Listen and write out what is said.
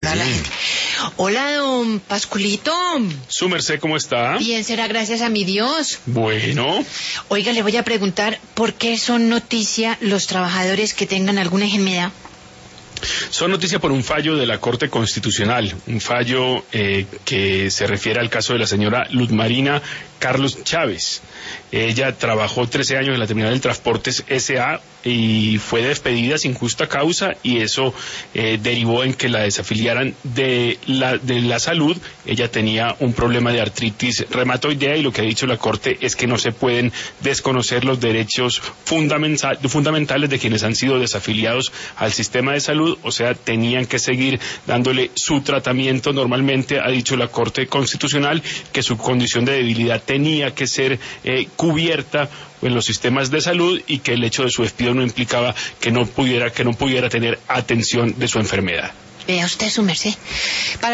toda la gente. Hola, don Pasculito. Su merced, ¿cómo está? Bien, será gracias a mi Dios. Bueno. Oiga, le voy a preguntar por qué son noticia los trabajadores que tengan alguna enfermedad. Son noticia por un fallo de la Corte Constitucional, un fallo que se refiere al caso de la señora Luz Marina Carlos Chávez. Ella trabajó 13 años en la terminal de Transportes S.A. y fue despedida sin justa causa, y eso derivó en que la desafiliaran de la salud. Ella tenía un problema de artritis reumatoidea, y lo que ha dicho la Corte es que no se pueden desconocer los derechos fundamentales de quienes han sido desafiliados al sistema de salud. O sea, tenían que seguir dándole su tratamiento normalmente. Ha dicho la Corte Constitucional que su condición de debilidad tenía que ser cubierta en los sistemas de salud, y que el hecho de su despido no implicaba que no pudiera tener atención de su enfermedad. Vea usted, su merced.